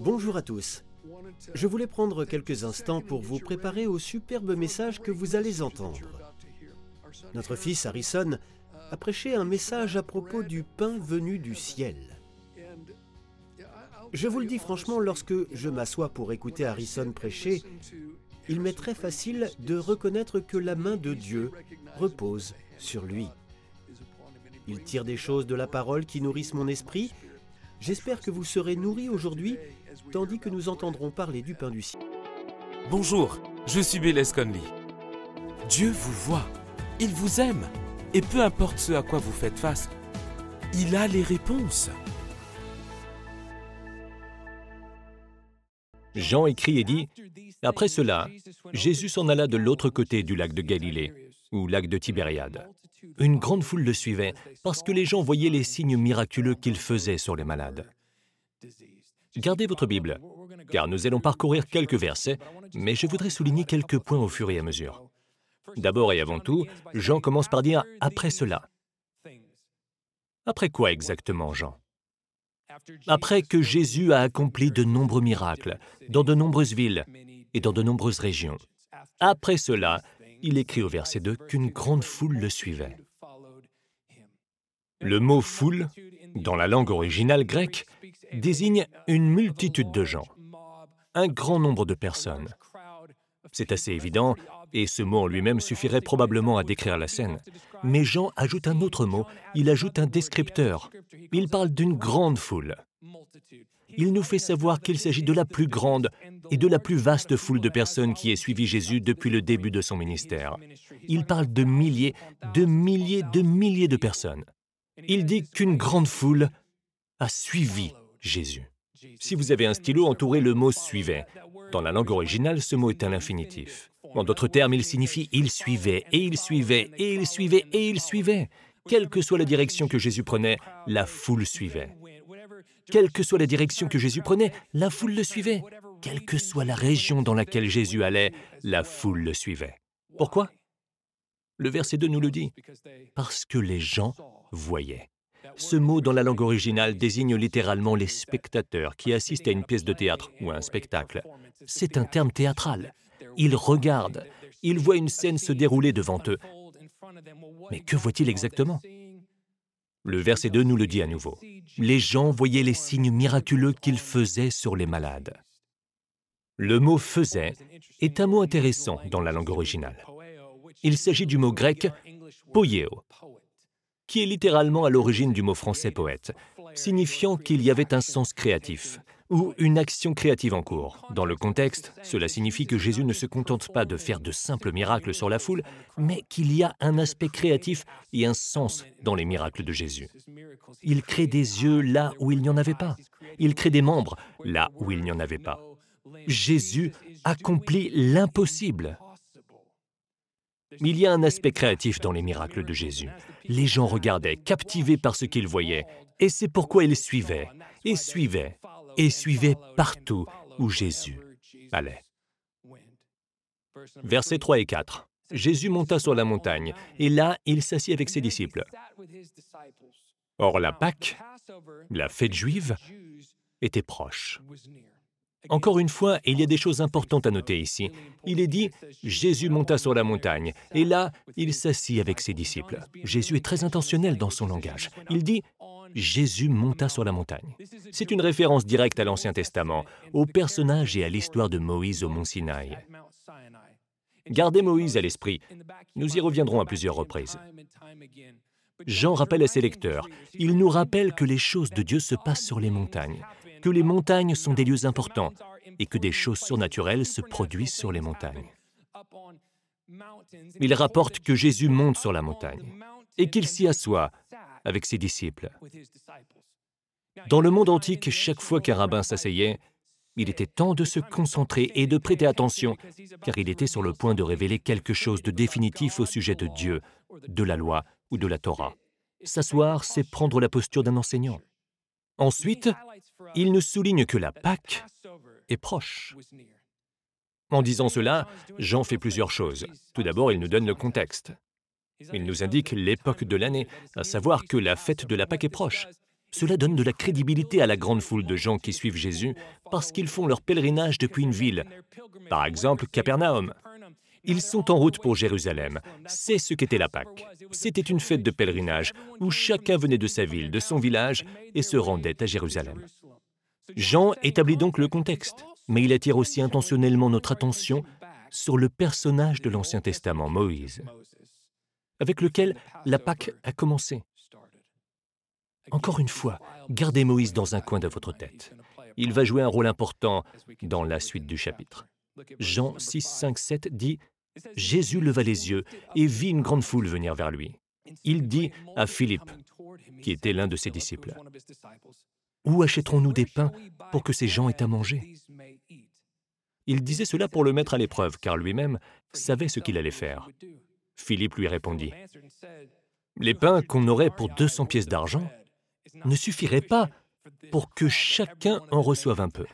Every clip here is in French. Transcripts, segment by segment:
Bonjour à tous. Je voulais prendre quelques instants pour vous préparer au superbe message que vous allez entendre. Notre fils Harrison a prêché un message à propos du pain venu du ciel. Je vous le dis franchement, lorsque je m'assois pour écouter Harrison prêcher, il m'est très facile de reconnaître que la main de Dieu repose sur lui. Il tire des choses de la parole qui nourrissent mon esprit. J'espère que vous serez nourris aujourd'hui, tandis que nous entendrons parler du pain du ciel. Bonjour, je suis Bélez Conley. Dieu vous voit, il vous aime, et peu importe ce à quoi vous faites face, il a les réponses. Jean écrit et dit « Après cela, Jésus s'en alla de l'autre côté du lac de Galilée, ou lac de Tibériade. Une grande foule le suivait, parce que les gens voyaient les signes miraculeux qu'il faisait sur les malades. » Gardez votre Bible, car nous allons parcourir quelques versets, mais je voudrais souligner quelques points au fur et à mesure. D'abord et avant tout, Jean commence par dire « Après cela ». Après quoi exactement, Jean ? Après que Jésus a accompli de nombreux miracles dans de nombreuses villes et dans de nombreuses régions. Après cela, il écrit au verset 2 qu'une grande foule le suivait. Le mot « foule », dans la langue originale grecque, désigne une multitude de gens, un grand nombre de personnes. C'est assez évident, et ce mot en lui-même suffirait probablement à décrire la scène. Mais Jean ajoute un autre mot, il ajoute un descripteur. Il parle d'une grande foule. Il nous fait savoir qu'il s'agit de la plus grande et de la plus vaste foule de personnes qui ait suivi Jésus depuis le début de son ministère. Il parle de milliers, de milliers, de milliers de personnes. Il dit qu'une grande foule a suivi Jésus. Si vous avez un stylo, entourez le mot « suivait ». Dans la langue originale, ce mot est un infinitif. En d'autres termes, il signifie « il suivait, et il suivait, et il suivait, et il suivait ». Quelle que soit la direction que Jésus prenait, la foule suivait. Quelle que soit la direction que Jésus prenait, la foule le suivait. Quelle que soit la région dans laquelle Jésus allait, la foule le suivait. Pourquoi ? Le verset 2 nous le dit. Parce que les gens voyaient. Ce mot dans la langue originale désigne littéralement les spectateurs qui assistent à une pièce de théâtre ou à un spectacle. C'est un terme théâtral. Ils regardent, ils voient une scène se dérouler devant eux. Mais que voient-ils exactement ? Le verset 2 nous le dit à nouveau. Les gens voyaient les signes miraculeux qu'il faisait sur les malades. Le mot « faisait » est un mot intéressant dans la langue originale. Il s'agit du mot grec « poieo », qui est littéralement à l'origine du mot français « poète », signifiant qu'il y avait un sens créatif, ou une action créative en cours. Dans le contexte, cela signifie que Jésus ne se contente pas de faire de simples miracles sur la foule, mais qu'il y a un aspect créatif et un sens dans les miracles de Jésus. Il crée des yeux là où il n'y en avait pas. Il crée des membres là où il n'y en avait pas. Jésus accomplit l'impossible. Il y a un aspect créatif dans les miracles de Jésus. Les gens regardaient, captivés par ce qu'ils voyaient, et c'est pourquoi ils suivaient, et suivaient, et suivaient partout où Jésus allait. Versets 3 et 4. Jésus monta sur la montagne, et là, il s'assit avec ses disciples. Or, la Pâque, la fête juive, était proche. Encore une fois, il y a des choses importantes à noter ici. Il est dit « Jésus monta sur la montagne » et là, il s'assit avec ses disciples. Jésus est très intentionnel dans son langage. Il dit « Jésus monta sur la montagne ». C'est une référence directe à l'Ancien Testament, au personnage et à l'histoire de Moïse au mont Sinaï. Gardez Moïse à l'esprit. Nous y reviendrons à plusieurs reprises. Jean rappelle à ses lecteurs, il nous rappelle que les choses de Dieu se passent sur les montagnes, que les montagnes sont des lieux importants et que des choses surnaturelles se produisent sur les montagnes. Il rapporte que Jésus monte sur la montagne et qu'il s'y assoit avec ses disciples. Dans le monde antique, chaque fois qu'un rabbin s'asseyait, il était temps de se concentrer et de prêter attention, car il était sur le point de révéler quelque chose de définitif au sujet de Dieu, de la loi ou de la Torah. S'asseoir, c'est prendre la posture d'un enseignant. Ensuite, il nous souligne que la Pâque est proche. En disant cela, Jean fait plusieurs choses. Tout d'abord, il nous donne le contexte. Il nous indique l'époque de l'année, à savoir que la fête de la Pâque est proche. Cela donne de la crédibilité à la grande foule de gens qui suivent Jésus parce qu'ils font leur pèlerinage depuis une ville, par exemple Capernaum. Ils sont en route pour Jérusalem. C'est ce qu'était la Pâque. C'était une fête de pèlerinage où chacun venait de sa ville, de son village et se rendait à Jérusalem. Jean établit donc le contexte, mais il attire aussi intentionnellement notre attention sur le personnage de l'Ancien Testament, Moïse, avec lequel la Pâque a commencé. Encore une fois, gardez Moïse dans un coin de votre tête. Il va jouer un rôle important dans la suite du chapitre. Jean 6, 5, 7 dit « Jésus leva les yeux et vit une grande foule venir vers lui. Il dit à Philippe, qui était l'un de ses disciples, « Où achèterons-nous des pains pour que ces gens aient à manger ?» Il disait cela pour le mettre à l'épreuve, car lui-même savait ce qu'il allait faire. Philippe lui répondit, « Les pains qu'on aurait pour 200 pièces d'argent ne suffiraient pas pour que chacun en reçoive un peu. »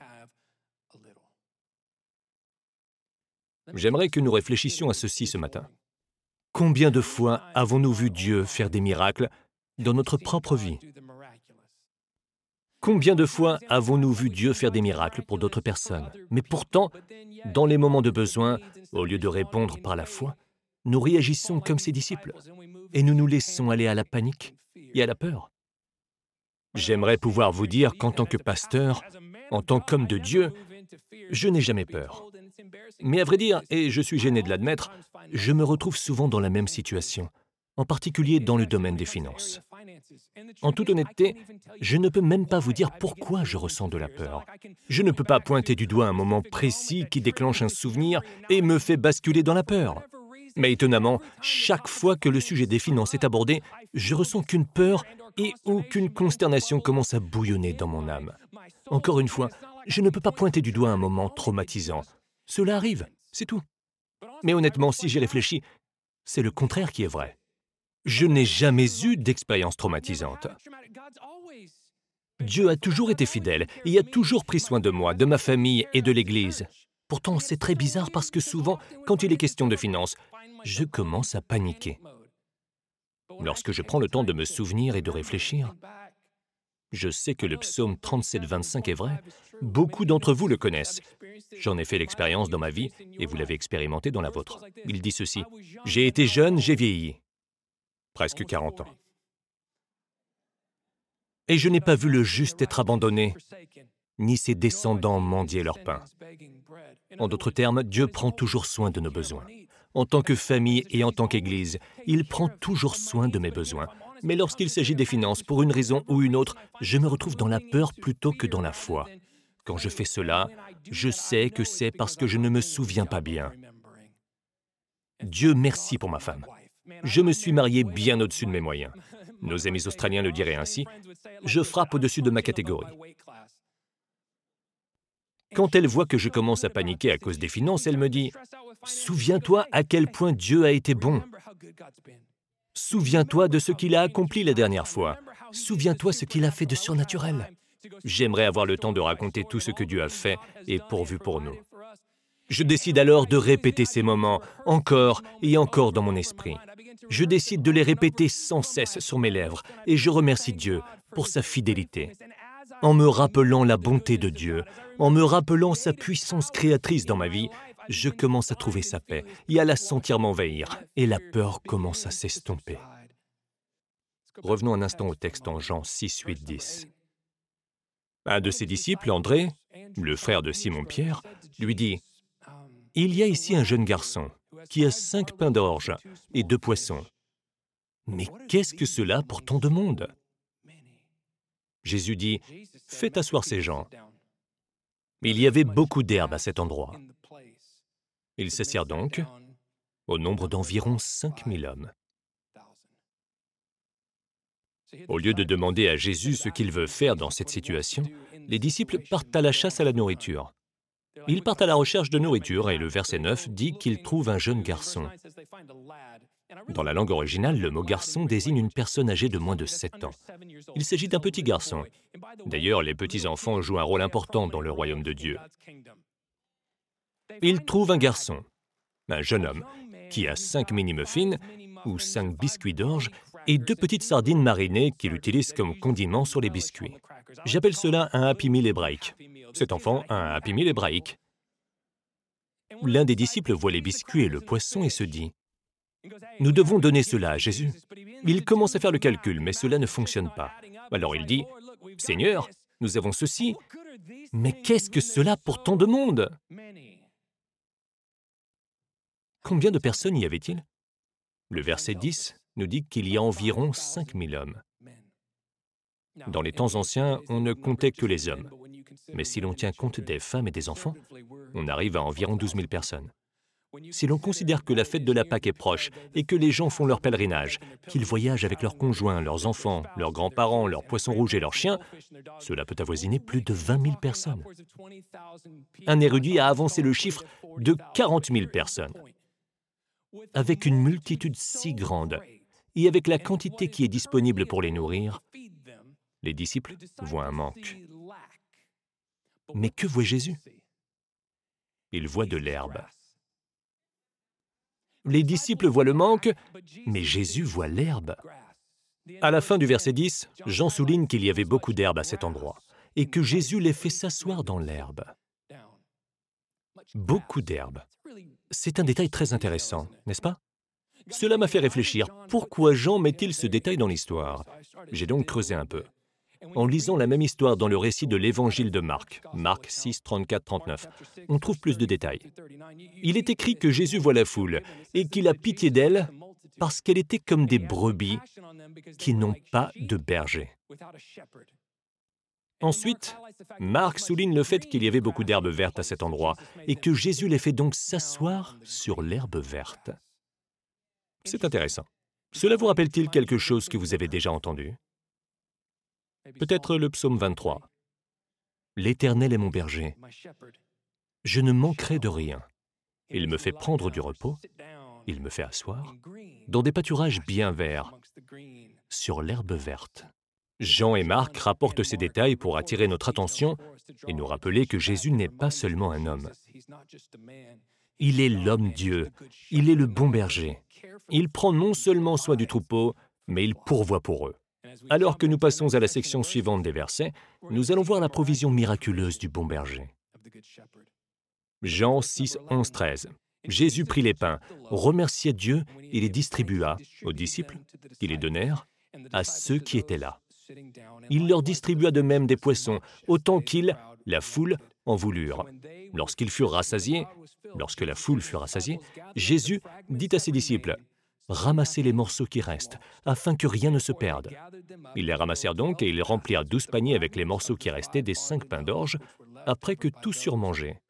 J'aimerais que nous réfléchissions à ceci ce matin. Combien de fois avons-nous vu Dieu faire des miracles dans notre propre vie? Combien de fois avons-nous vu Dieu faire des miracles pour d'autres personnes? Mais pourtant, dans les moments de besoin, au lieu de répondre par la foi, nous réagissons comme ses disciples et nous nous laissons aller à la panique et à la peur. J'aimerais pouvoir vous dire qu'en tant que pasteur, en tant qu'homme de Dieu, je n'ai jamais peur. Mais à vrai dire, et je suis gêné de l'admettre, je me retrouve souvent dans la même situation, en particulier dans le domaine des finances. En toute honnêteté, je ne peux même pas vous dire pourquoi je ressens de la peur. Je ne peux pas pointer du doigt un moment précis qui déclenche un souvenir et me fait basculer dans la peur. Mais étonnamment, chaque fois que le sujet des finances est abordé, je ressens qu'une peur et aucune consternation commence à bouillonner dans mon âme. Encore une fois, je ne peux pas pointer du doigt un moment traumatisant. Cela arrive, c'est tout. Mais honnêtement, si j'y réfléchis, c'est le contraire qui est vrai. Je n'ai jamais eu d'expérience traumatisante. Dieu a toujours été fidèle et a toujours pris soin de moi, de ma famille et de l'Église. Pourtant, c'est très bizarre parce que souvent, quand il est question de finances, je commence à paniquer. Lorsque je prends le temps de me souvenir et de réfléchir, je sais que le psaume 37, 25 est vrai. Beaucoup d'entre vous le connaissent. J'en ai fait l'expérience dans ma vie et vous l'avez expérimenté dans la vôtre. Il dit ceci, « J'ai été jeune, j'ai vieilli. » Presque 40 ans. « Et je n'ai pas vu le juste être abandonné, ni ses descendants mendier leur pain. » En d'autres termes, Dieu prend toujours soin de nos besoins. En tant que famille et en tant qu'Église, il prend toujours soin de mes besoins. Mais lorsqu'il s'agit des finances, pour une raison ou une autre, je me retrouve dans la peur plutôt que dans la foi. Quand je fais cela, je sais que c'est parce que je ne me souviens pas bien. Dieu merci pour ma femme. Je me suis marié bien au-dessus de mes moyens. Nos amis australiens le diraient ainsi. Je frappe au-dessus de ma catégorie. Quand elle voit que je commence à paniquer à cause des finances, elle me dit « Souviens-toi à quel point Dieu a été bon. Souviens-toi de ce qu'il a accompli la dernière fois. Souviens-toi ce qu'il a fait de surnaturel. » J'aimerais avoir le temps de raconter tout ce que Dieu a fait et pourvu pour nous. Je décide alors de répéter ces moments encore et encore dans mon esprit. Je décide de les répéter sans cesse sur mes lèvres et je remercie Dieu pour sa fidélité. En me rappelant la bonté de Dieu, en me rappelant sa puissance créatrice dans ma vie, je commence à trouver sa paix et à la sentir m'envahir, et la peur commence à s'estomper. Revenons un instant au texte en Jean 6, 8, 10. Un de ses disciples, André, le frère de Simon-Pierre, lui dit « Il y a ici un jeune garçon qui a 5 pains d'orge et 2 poissons. Mais qu'est-ce que cela pour tant de monde ?» Jésus dit « Faites asseoir ces gens. » Il y avait beaucoup d'herbe à cet endroit. Ils s'assirent donc, au nombre d'environ 5000 hommes. Au lieu de demander à Jésus ce qu'il veut faire dans cette situation, les disciples partent à la chasse à la nourriture. Ils partent à la recherche de nourriture et le verset 9 dit qu'ils trouvent un jeune garçon. Dans la langue originale, le mot « garçon » désigne une personne âgée de moins de 7 ans. Il s'agit d'un petit garçon. D'ailleurs, les petits-enfants jouent un rôle important dans le royaume de Dieu. Ils trouvent un garçon, un jeune homme, qui a 5 mini-muffins ou 5 biscuits d'orge et 2 petites sardines marinées qu'il utilise comme condiment sur les biscuits. J'appelle cela un Happy Meal hébraïque. Cet enfant a un Happy Meal hébraïque. L'un des disciples voit les biscuits et le poisson et se dit « Nous devons donner cela à Jésus. » Il commence à faire le calcul, mais cela ne fonctionne pas. Alors il dit « Seigneur, nous avons ceci, mais qu'est-ce que cela pour tant de monde ?» Combien de personnes y avait-il? Le verset 10 nous dit qu'il y a environ 5000 hommes. Dans les temps anciens, on ne comptait que les hommes. Mais si l'on tient compte des femmes et des enfants, on arrive à environ 12 000 personnes. Si l'on considère que la fête de la Pâque est proche et que les gens font leur pèlerinage, qu'ils voyagent avec leurs conjoints, leurs enfants, leurs grands-parents, leurs poissons rouges et leurs chiens, cela peut avoisiner plus de 20 000 personnes. Un érudit a avancé le chiffre de 40 000 personnes. Avec une multitude si grande et avec la quantité qui est disponible pour les nourrir, les disciples voient un manque. Mais que voit Jésus? Il voit de l'herbe. Les disciples voient le manque, mais Jésus voit l'herbe. À la fin du verset 10, Jean souligne qu'il y avait beaucoup d'herbe à cet endroit et que Jésus les fait s'asseoir dans l'herbe. Beaucoup d'herbe. C'est un détail très intéressant, n'est-ce pas? Cela m'a fait réfléchir. Pourquoi Jean met-il ce détail dans l'histoire? J'ai donc creusé un peu. En lisant la même histoire dans le récit de l'évangile de Marc, Marc 6, 34-39, on trouve plus de détails. Il est écrit que Jésus voit la foule et qu'il a pitié d'elle parce qu'elle était comme des brebis qui n'ont pas de berger. Ensuite, Marc souligne le fait qu'il y avait beaucoup d'herbes vertes à cet endroit et que Jésus les fait donc s'asseoir sur l'herbe verte. C'est intéressant. Cela vous rappelle-t-il quelque chose que vous avez déjà entendu? Peut-être le psaume 23. « L'Éternel est mon berger. Je ne manquerai de rien. Il me fait prendre du repos. Il me fait asseoir dans des pâturages bien verts, sur l'herbe verte. » Jean et Marc rapportent ces détails pour attirer notre attention et nous rappeler que Jésus n'est pas seulement un homme. Il est l'homme-Dieu. Il est le bon berger. Il prend non seulement soin du troupeau, mais il pourvoit pour eux. Alors que nous passons à la section suivante des versets, nous allons voir la provision miraculeuse du bon berger. Jean 6, 11, 13. Jésus prit les pains, remercia Dieu et les distribua aux disciples, qui les donnèrent à ceux qui étaient là. Il leur distribua de même des poissons, autant qu'ils, la foule, en voulurent. Lorsque la foule fut rassasiée, Jésus dit à ses disciples, « Ramassez les morceaux qui restent, afin que rien ne se perde. » Ils les ramassèrent donc et ils remplirent 12 paniers avec les morceaux qui restaient des 5 pains d'orge, après que tous eurent mangé.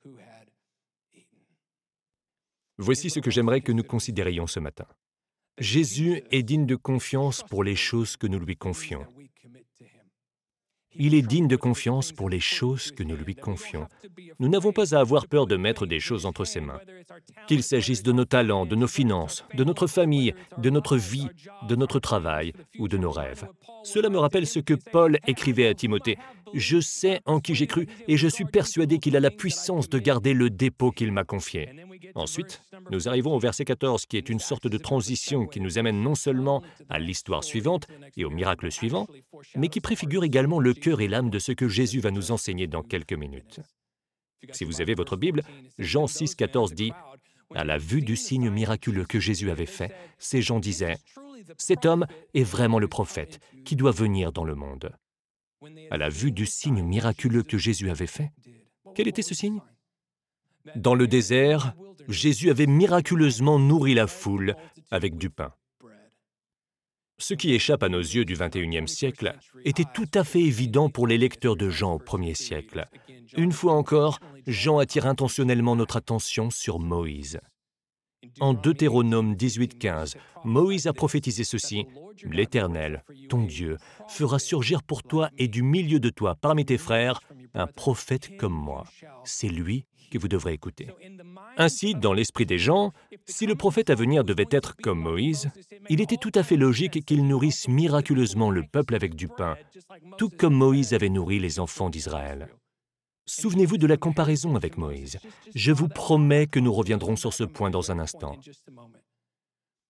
Voici ce que j'aimerais que nous considérions ce matin. Jésus est digne de confiance pour les choses que nous lui confions. Il est digne de confiance pour les choses que nous lui confions. Nous n'avons pas à avoir peur de mettre des choses entre ses mains. Qu'il s'agisse de nos talents, de nos finances, de notre famille, de notre vie, de notre travail ou de nos rêves. Cela me rappelle ce que Paul écrivait à Timothée. « Je sais en qui j'ai cru et je suis persuadé qu'il a la puissance de garder le dépôt qu'il m'a confié. » Ensuite, nous arrivons au verset 14, qui est une sorte de transition qui nous amène non seulement à l'histoire suivante et au miracle suivant, mais qui préfigure également le cœur et l'âme de ce que Jésus va nous enseigner dans quelques minutes. Si vous avez votre Bible, Jean 6, 14 dit « À la vue du signe miraculeux que Jésus avait fait, ces gens disaient « Cet homme est vraiment le prophète qui doit venir dans le monde. » À la vue du signe miraculeux que Jésus avait fait, quel était ce signe? Dans le désert, Jésus avait miraculeusement nourri la foule avec du pain. Ce qui échappe à nos yeux du XXIe siècle était tout à fait évident pour les lecteurs de Jean au 1er siècle. Une fois encore, Jean attire intentionnellement notre attention sur Moïse. En Deutéronome 18:15, Moïse a prophétisé ceci, « L'Éternel, ton Dieu, fera surgir pour toi et du milieu de toi, parmi tes frères, un prophète comme moi. C'est lui que vous devrez écouter. » Ainsi, dans l'esprit des gens, si le prophète à venir devait être comme Moïse, il était tout à fait logique qu'il nourrisse miraculeusement le peuple avec du pain, tout comme Moïse avait nourri les enfants d'Israël. Souvenez-vous de la comparaison avec Moïse. Je vous promets que nous reviendrons sur ce point dans un instant.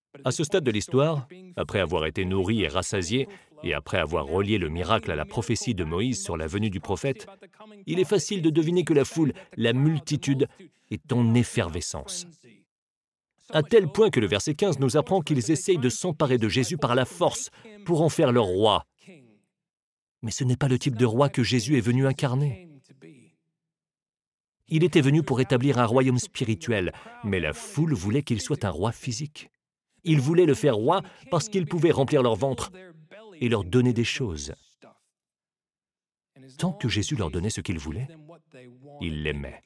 À ce stade de l'histoire, après avoir été nourris et rassasiés, et après avoir relié le miracle à la prophétie de Moïse sur la venue du prophète, il est facile de deviner que la foule, la multitude, est en effervescence. À tel point que le verset 15 nous apprend qu'ils essayent de s'emparer de Jésus par la force pour en faire leur roi. Mais ce n'est pas le type de roi que Jésus est venu incarner. Il était venu pour établir un royaume spirituel, mais la foule voulait qu'il soit un roi physique. Ils voulaient le faire roi parce qu'il pouvait remplir leur ventre et leur donner des choses. Tant que Jésus leur donnait ce qu'ils voulaient, ils l'aimaient.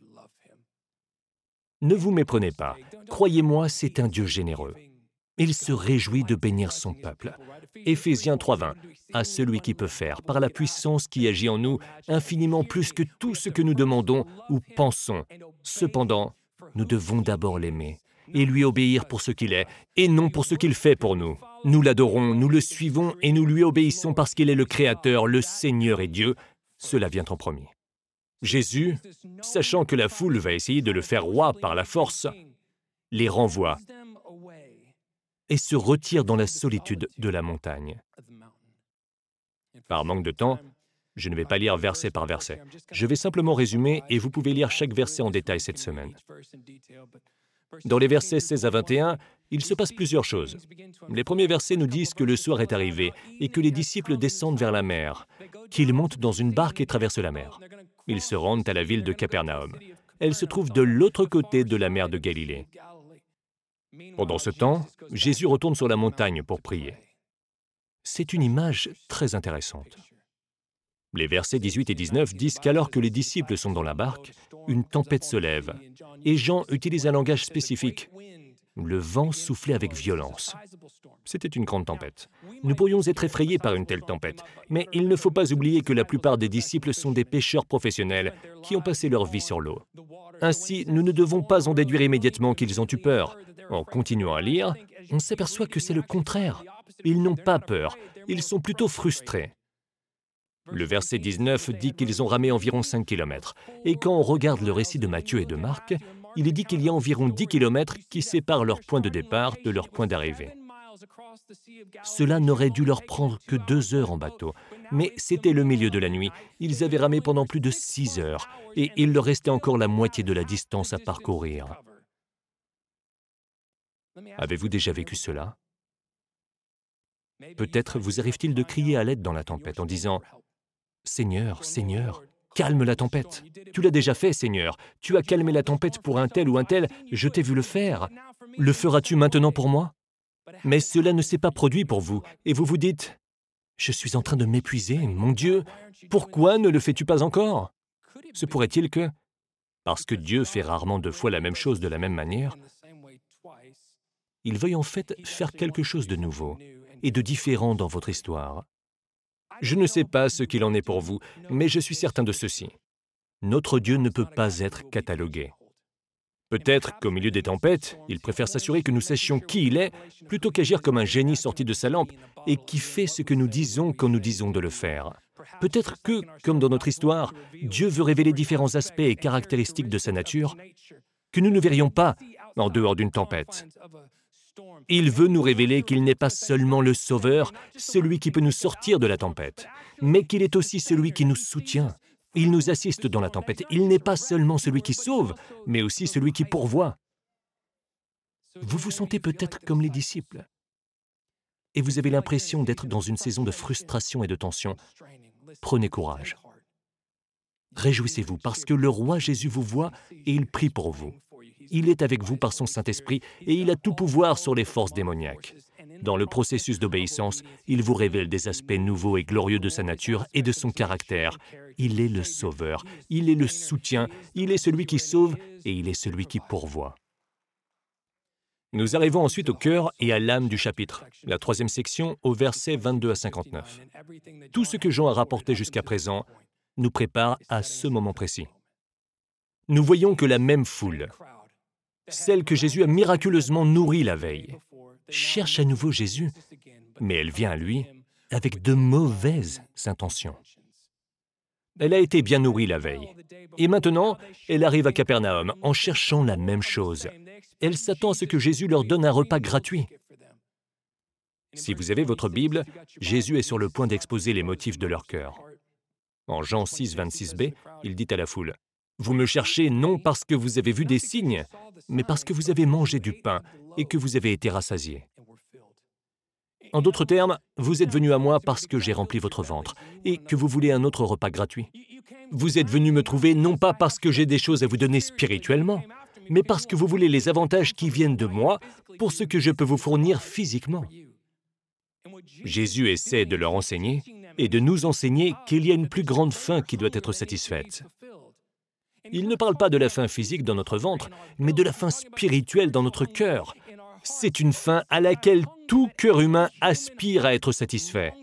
Ne vous méprenez pas. Croyez-moi, c'est un Dieu généreux. Il se réjouit de bénir son peuple. Éphésiens 3:20. À celui qui peut faire, par la puissance qui agit en nous, infiniment plus que tout ce que nous demandons ou pensons. Cependant, nous devons d'abord l'aimer et lui obéir pour ce qu'il est, et non pour ce qu'il fait pour nous. Nous l'adorons, nous le suivons et nous lui obéissons parce qu'il est le Créateur, le Seigneur et Dieu. Cela vient en premier. Jésus, sachant que la foule va essayer de le faire roi par la force, les renvoie et se retire dans la solitude de la montagne. Par manque de temps, je ne vais pas lire verset par verset. Je vais simplement résumer et vous pouvez lire chaque verset en détail cette semaine. Dans les versets 16 à 21, il se passe plusieurs choses. Les premiers versets nous disent que le soir est arrivé et que les disciples descendent vers la mer, qu'ils montent dans une barque et traversent la mer. Ils se rendent à la ville de Capernaum. Elle se trouve de l'autre côté de la mer de Galilée. Pendant ce temps, Jésus retourne sur la montagne pour prier. C'est une image très intéressante. Les versets 18 et 19 disent qu'alors que les disciples sont dans la barque, une tempête se lève, et Jean utilise un langage spécifique. Le vent soufflait avec violence. C'était une grande tempête. Nous pourrions être effrayés par une telle tempête, mais il ne faut pas oublier que la plupart des disciples sont des pêcheurs professionnels qui ont passé leur vie sur l'eau. Ainsi, nous ne devons pas en déduire immédiatement qu'ils ont eu peur. En continuant à lire, on s'aperçoit que c'est le contraire. Ils n'ont pas peur, ils sont plutôt frustrés. Le verset 19 dit qu'ils ont ramé environ 5 km. Et quand on regarde le récit de Matthieu et de Marc, il est dit qu'il y a environ 10 km qui séparent leur point de départ de leur point d'arrivée. Cela n'aurait dû leur prendre que 2 heures en bateau, mais c'était le milieu de la nuit. Ils avaient ramé pendant plus de 6 heures, et il leur restait encore la moitié de la distance à parcourir. Avez-vous déjà vécu cela? Peut-être vous arrive-t-il de crier à l'aide dans la tempête en disant « Seigneur, Seigneur, calme la tempête. Tu l'as déjà fait, Seigneur. Tu as calmé la tempête pour un tel ou un tel, je t'ai vu le faire. Le feras-tu maintenant pour moi? » Mais cela ne s'est pas produit pour vous, et vous vous dites « Je suis en train de m'épuiser, mon Dieu, pourquoi ne le fais-tu pas encore? » Se pourrait-il que, parce que Dieu fait rarement 2 fois la même chose de la même manière, il veuille en fait faire quelque chose de nouveau et de différent dans votre histoire. Je ne sais pas ce qu'il en est pour vous, mais je suis certain de ceci. Notre Dieu ne peut pas être catalogué. Peut-être qu'au milieu des tempêtes, il préfère s'assurer que nous sachions qui il est, plutôt qu'agir comme un génie sorti de sa lampe et qui fait ce que nous disons quand nous disons de le faire. Peut-être que, comme dans notre histoire, Dieu veut révéler différents aspects et caractéristiques de sa nature que nous ne verrions pas en dehors d'une tempête. Il veut nous révéler qu'il n'est pas seulement le Sauveur, celui qui peut nous sortir de la tempête, mais qu'il est aussi celui qui nous soutient. Il nous assiste dans la tempête. Il n'est pas seulement celui qui sauve, mais aussi celui qui pourvoit. Vous vous sentez peut-être comme les disciples, et vous avez l'impression d'être dans une saison de frustration et de tension. Prenez courage. Réjouissez-vous parce que le roi Jésus vous voit et il prie pour vous. Il est avec vous par son Saint-Esprit et il a tout pouvoir sur les forces démoniaques. Dans le processus d'obéissance, il vous révèle des aspects nouveaux et glorieux de sa nature et de son caractère. Il est le Sauveur, il est le soutien, il est celui qui sauve et il est celui qui pourvoit. Nous arrivons ensuite au cœur et à l'âme du chapitre, la 3e section, au verset 22 à 59. Tout ce que Jean a rapporté jusqu'à présent nous prépare à ce moment précis. Nous voyons que la même foule, celle que Jésus a miraculeusement nourrie la veille, cherche à nouveau Jésus, mais elle vient à lui avec de mauvaises intentions. Elle a été bien nourrie la veille, et maintenant, elle arrive à Capernaum en cherchant la même chose. Elle s'attend à ce que Jésus leur donne un repas gratuit. Si vous avez votre Bible, Jésus est sur le point d'exposer les motifs de leur cœur. En Jean 6, 26b, il dit à la foule, « Vous me cherchez non parce que vous avez vu des signes, mais parce que vous avez mangé du pain et que vous avez été rassasiés. » En d'autres termes, vous êtes venus à moi parce que j'ai rempli votre ventre et que vous voulez un autre repas gratuit. Vous êtes venus me trouver non pas parce que j'ai des choses à vous donner spirituellement, mais parce que vous voulez les avantages qui viennent de moi pour ce que je peux vous fournir physiquement. Jésus essaie de leur enseigner et de nous enseigner qu'il y a une plus grande faim qui doit être satisfaite. Il ne parle pas de la faim physique dans notre ventre, mais de la faim spirituelle dans notre cœur. C'est une faim à laquelle tout cœur humain aspire à être satisfait.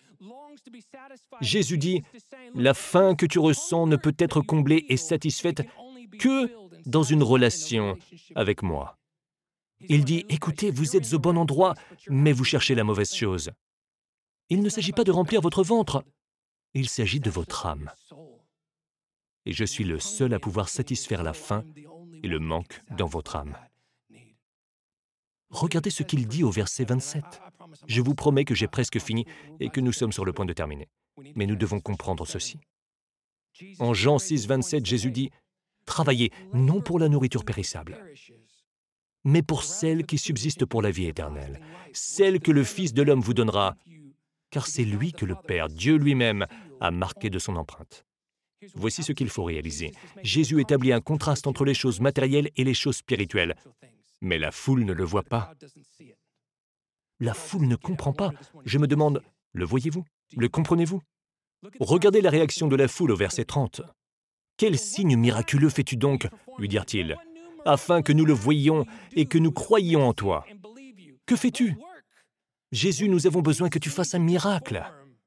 Jésus dit, « La faim que tu ressens ne peut être comblée et satisfaite que dans une relation avec moi. » Il dit, « Écoutez, vous êtes au bon endroit, mais vous cherchez la mauvaise chose. » Il ne s'agit pas de remplir votre ventre, il s'agit de votre âme. Et je suis le seul à pouvoir satisfaire la faim et le manque dans votre âme. Regardez ce qu'il dit au verset 27. Je vous promets que j'ai presque fini et que nous sommes sur le point de terminer. Mais nous devons comprendre ceci. En Jean 6, 27, Jésus dit, « Travaillez non pour la nourriture périssable, mais pour celle qui subsiste pour la vie éternelle, celle que le Fils de l'homme vous donnera, car c'est lui que le Père, Dieu lui-même, a marqué de son empreinte. » Voici ce qu'il faut réaliser. Jésus établit un contraste entre les choses matérielles et les choses spirituelles. Mais la foule ne le voit pas. La foule ne comprend pas. Je me demande, le voyez-vous? Le comprenez-vous? Regardez la réaction de la foule au verset 30. « Quel signe miraculeux fais-tu donc, lui dirent-ils, afin que nous le voyions et que nous croyions en toi? Que fais-tu? Jésus, nous avons besoin que tu fasses un miracle. »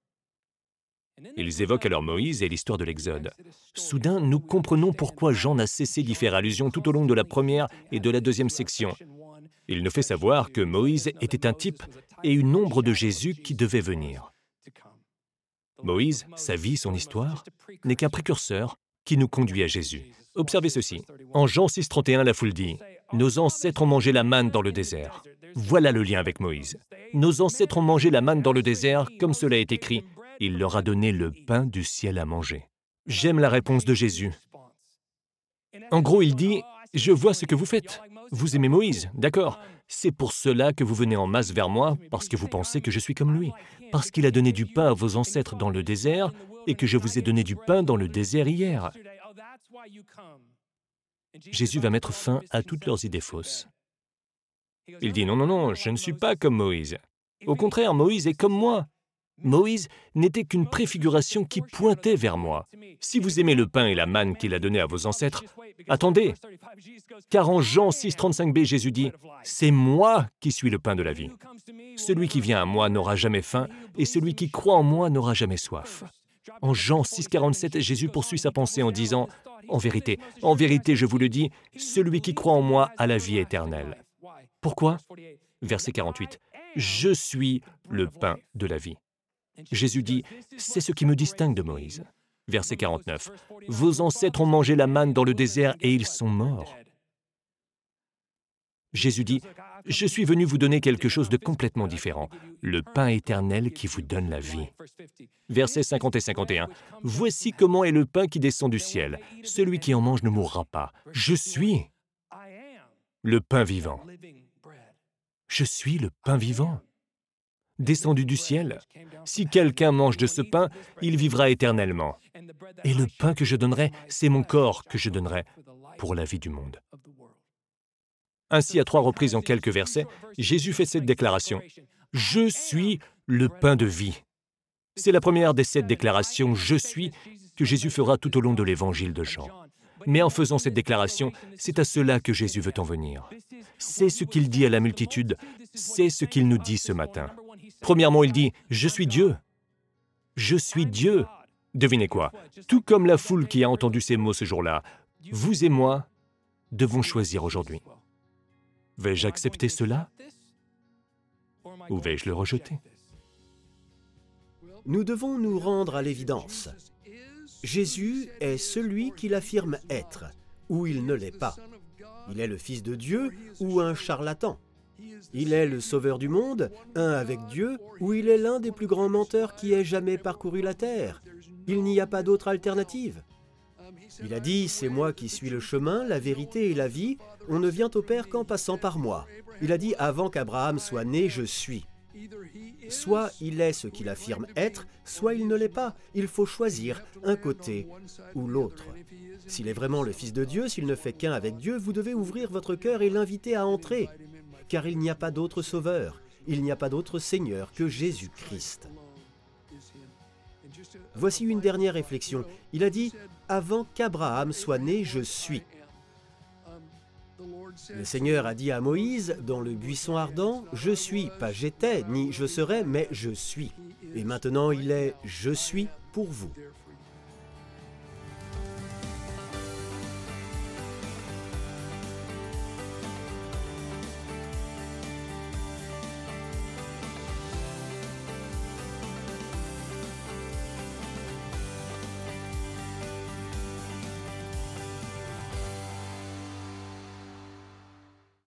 Ils évoquent alors Moïse et l'histoire de l'Exode. Soudain, nous comprenons pourquoi Jean n'a cessé d'y faire allusion tout au long de la première et de la deuxième section. Il nous fait savoir que Moïse était un type et une ombre de Jésus qui devait venir. Moïse, sa vie, son histoire, n'est qu'un précurseur qui nous conduit à Jésus. Observez ceci. En Jean 6, 31, la foule dit, « Nos ancêtres ont mangé la manne dans le désert. » Voilà le lien avec Moïse. Nos ancêtres ont mangé la manne dans le désert, comme cela est écrit, « Il leur a donné le pain du ciel à manger. » J'aime la réponse de Jésus. En gros, il dit, « Je vois ce que vous faites. Vous aimez Moïse, d'accord. C'est pour cela que vous venez en masse vers moi, parce que vous pensez que je suis comme lui, parce qu'il a donné du pain à vos ancêtres dans le désert et que je vous ai donné du pain dans le désert hier. » Jésus va mettre fin à toutes leurs idées fausses. Il dit, « Non, non, non, je ne suis pas comme Moïse. Au contraire, Moïse est comme moi. Moïse n'était qu'une préfiguration qui pointait vers moi. Si vous aimez le pain et la manne qu'il a donné à vos ancêtres, attendez, car en Jean 6, 35b, Jésus dit, « C'est moi qui suis le pain de la vie. Celui qui vient à moi n'aura jamais faim, et celui qui croit en moi n'aura jamais soif. » En Jean 6, 47, Jésus poursuit sa pensée en disant, « En vérité, je vous le dis, celui qui croit en moi a la vie éternelle. » Pourquoi? Verset 48, « Je suis le pain de la vie. » Jésus dit, « C'est ce qui me distingue de Moïse. » Verset 49, « Vos ancêtres ont mangé la manne dans le désert et ils sont morts. » Jésus dit, « Je suis venu vous donner quelque chose de complètement différent, le pain éternel qui vous donne la vie. » Versets 50 et 51, « Voici comment est le pain qui descend du ciel. Celui qui en mange ne mourra pas. Je suis le pain vivant. Je suis le pain vivant. Descendu du ciel. Si quelqu'un mange de ce pain, il vivra éternellement. Et le pain que je donnerai, c'est mon corps que je donnerai pour la vie du monde. » Ainsi, à 3 reprises en quelques versets, Jésus fait cette déclaration. « Je suis le pain de vie. » C'est la première des 7 déclarations « Je suis » que Jésus fera tout au long de l'évangile de Jean. Mais en faisant cette déclaration, c'est à cela que Jésus veut en venir. C'est ce qu'il dit à la multitude, c'est ce qu'il nous dit ce matin. Premièrement, il dit « Je suis Dieu. Je suis Dieu. » Devinez quoi? Tout comme la foule qui a entendu ces mots ce jour-là, vous et moi devons choisir aujourd'hui. Vais-je accepter cela ou vais-je le rejeter? Nous devons nous rendre à l'évidence. Jésus est celui qu'il affirme être, ou il ne l'est pas. Il est le Fils de Dieu ou un charlatan. Il est le sauveur du monde, un avec Dieu, ou il est l'un des plus grands menteurs qui ait jamais parcouru la terre. Il n'y a pas d'autre alternative. Il a dit, c'est moi qui suis le chemin, la vérité et la vie, on ne vient au Père qu'en passant par moi. Il a dit, avant qu'Abraham soit né, je suis. Soit il est ce qu'il affirme être, soit il ne l'est pas. Il faut choisir un côté ou l'autre. S'il est vraiment le Fils de Dieu, s'il ne fait qu'un avec Dieu, vous devez ouvrir votre cœur et l'inviter à entrer. Car il n'y a pas d'autre sauveur, il n'y a pas d'autre Seigneur que Jésus-Christ. Voici une dernière réflexion. Il a dit « Avant qu'Abraham soit né, je suis ». Le Seigneur a dit à Moïse, dans le buisson ardent, « Je suis, pas j'étais, ni je serai, mais je suis ». Et maintenant il est « Je suis » pour vous.